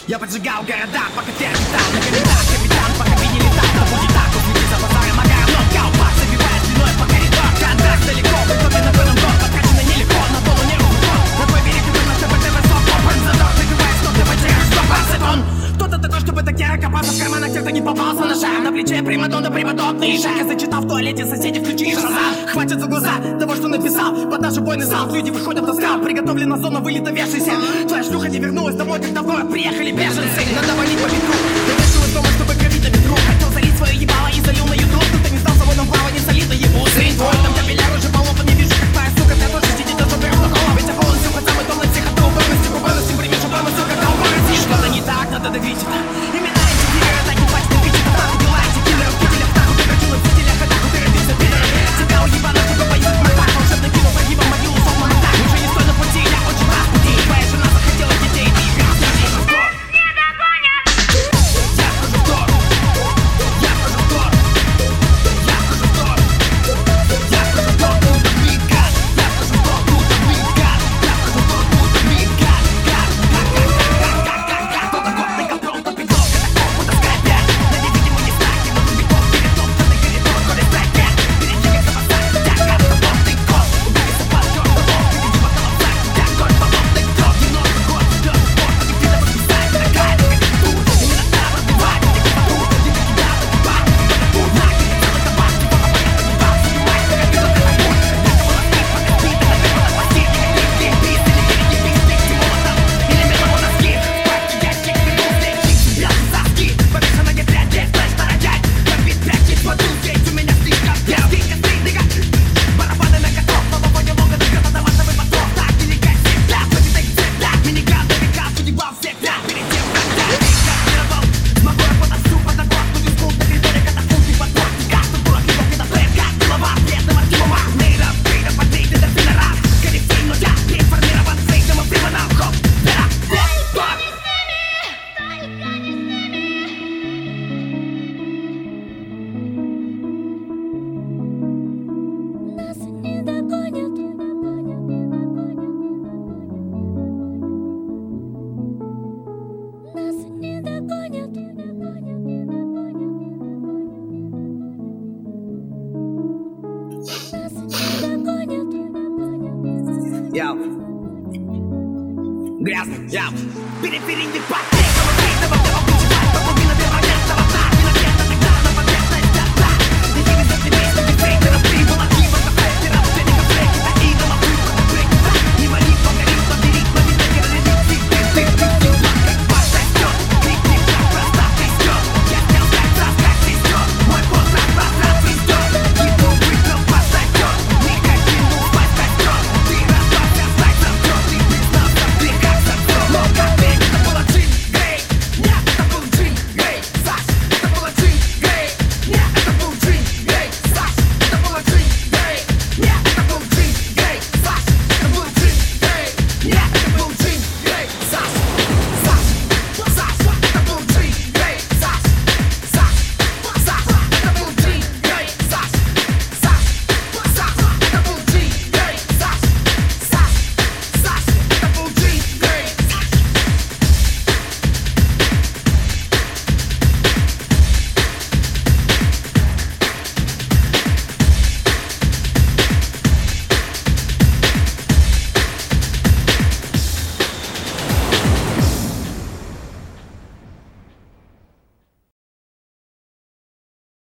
Я поджигал города, пока те летал на коридах. Капитан, пока ты не летал, да будет так. Уследи за базаром, агаром, нокаут. Пак забивает длиной по коридор. Контракт далеко, в итоге на полном дом. Подкачано нелегко, на полу не рухло. На твой берег и на ТБ-ТВ стоп. Компенсатор, прикрывает, что ты потеряешь, что пацетон. Кто-то такой, чтобы так яро копаться в карманах тех, кто не попался на шаг. На плече примадонна, примадонный шаг. Я зачитал в туалете, соседи включили шазам. Хватит за глаза того, что написал. Под наш убойный зал люди выходят на скал. Приготовлена зона вылета, вешайся. Твоя шлюха не вернулась домой, когда в город приехали беженцы. Надо валить по ветру. Я вышел из дома, чтобы кровить на ветру. Хотел залить свое ебало и залил на ютуб. Но ты не стал заводом плавания, солидно ебу. Сын твой, там капилляр уже полопа. Не вижу, как твоя сука, я тоже сидит, даже беру на голову. Ведь я полностью под самый дом на всех от убойности. Убойности примешь, убойность, сука, колбарности. Что-то не так, надо давить это. Именно эти дилеры, так не плачь, ты пичи, так нахуй дела. Эти киллеры в кителях, нахуй ты хочу на фитилях. А нахуй ты родился, пидор. Тебя уебано, чтобы поехать в Макар. Волшебно кинул погибом могилу, словно на так. Уже не стой на пути, я очень рад пути. Твоя жена захотела детей, ты играл с ней. Не догонят. Я вхожу в тор. Я вхожу в тор. Я вхожу в тор. Я вхожу в тор, будто Мидгард. Я вхожу в тор, будто Мидгард. Я вхожу в тор, будто Мидгард. Кто такой? Ты капрон, то петлов. Это коп, будто скайпер. На невидимом не знаке, но тупиков перед том, что ты коридор, коли стайпер. Перед тем, как запасать, тебя карта, вот ты кот. Убери собак, черный лоб, ты видимо колобцак. Тебя голь, подобный кров. Немного год, ждет спорт, а ты где-то подписать. Такая, как это тут. Именно там разбивать, где ты подруг, где ты тебя подбивать. Это тут, нахер, ты целый кабак, ты пока понятно не баб. Снимай, ты как видел, как огонь. Когда кого наскид, пока спит, это ты вот отпустит. Ты как лип, пиз, или перед пиз, ты молотом. Или мелом на скид. Пачки, ящик, бегу, встречи, белый заски. Повешена не прядь, флеш народять. Как бит прячь, смотрю, здесь у меня слишком первый. Стыка, стыка. Барабаны на готов, но в воде лога ты где-то домашний поток. Так, делегать всегда, победа и всегда. Миниган, довека, судьба всегда. Перед тем, как я реагировал, смогу я подошью под огонь. Буду скул на коридоре, катапульт и подбор. Каждый дурак, его кинотрек, как голова, бедного Тимова. Нейра, прийда, подрейд, это ты на рак. Коллектив, но я переформирован, сейдом и прямо на вход. Пера, стоп. Нас не догонят. Нас не догонят. Нас не догонят. Яу. Грязный, яу. Переперинди пакет, но мы видно, во всем обучевать. По глубинам первого места,